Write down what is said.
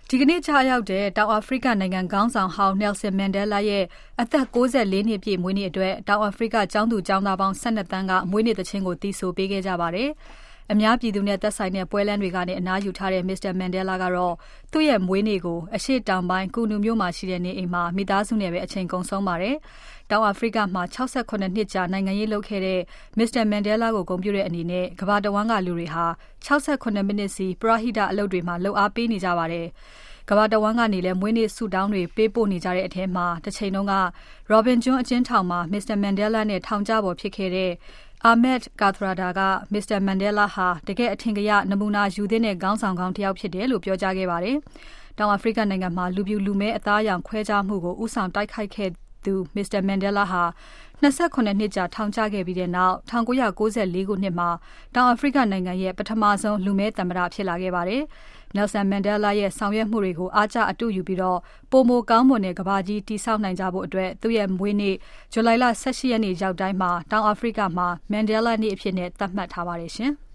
ဒီကနေ့ကြားရောက်တဲ့တောင်အာဖရိကနိုင်ငံခေါင်းဆောင်ဟောင်း Nelson Mandela ရဲ့အသက်64နှစ်ပြည့်မွေးနေ့အတွက်တောင်အာဖရိကကျောင်းသူကျောင်းသားပေါင်း12သန်းကမွေးနေ့သီချင်းကိုသီဆိုပေးခဲ့ကြပါတယ်။အများပြည်သူနဲ့သက်ဆိုင်တဲ့ပွဲလမ်းတွေကနေအနားယူထားတဲ့ Mr. Mandela ကတော့သူ့ရဲ့မွေးနေ့ကိုအရှေ့တောင်ပိုင်းကူနူမြို့မှာရှိတဲ့နေအိမ်မှာမိသားစုနဲ့ပဲအချိန်ကုန်ဆုံးပါတယ်။တောင်အာဖရိကမှာ68နှစ်ကြာနိုင်ငံရေးလုပ်ခဲ့တဲ့ Mr. Mandela ကိုဂုဏ်ပြုတဲ့အနေနဲ့ကမ္ဘာတဝန်းကလူတွေဟာ68မိနစ်စီပရဟိတအလုပ်တွေမှာလှုပ်အားပေးနေကြပါတယ်။ကမ္ဘာတဝန်းကနေလည်းမွေးနေ့ဆုတောင်းတွေပေးပို့နေကြတဲ့အထဲမှာတစ်ချိန်လုံးက Robin ကျွန်းအကျဉ်းထောင်မှာ Mr. Mandela နဲ့ထောင်ကျပေါ်ဖြစ်ခဲ့တဲ့ Ahmed Kathrada က Mr. Mandela ဟာတကယ့်အထင်ကရနမူနာယူသင့်တဲ့ခေါင်းဆောင်ကောင်းတစ်ယောက်ဖြစ်တယ်လို့ပြောကြားခဲ့ပါတယ်။တောင်အာဖရိကနိုင်ငံမှာလူပြူလူမဲအသားအရောင်ခွဲခြားမှုကိုဦးဆောင်တိုက်ခိုက်ခဲ့သူ Mr. Mandela ဟာ28နှစ်ကြာထောင်ကျခဲ့ပြီးတဲ့နောက်1994ခုနှစ်မှာတောင်အာဖရိကနိုင်ငံရဲ့ပထမဆုံးလူမဲသမ္မတဖြစ်လာခဲ့ပါတယ်။ Nelson Mandela ရဲ့ဆောင်ရွက်မှုတွေကိုအားကျအတုယူပြီးပိုမိုကောင်းမွန်တဲ့ကမ္ဘာကြီးတည်ဆောက်နိုင်ကြဖို့အတွက်သူ့ရဲ့မွေးနေ့ဇူလိုင်လ18ရက်နေ့ရောက်တိုင်းမှာတောင်အာဖရိကမှာ Mandela နေ့အဖြစ်နဲ့သတ်မှတ်ထားပါတယ်ရှင်။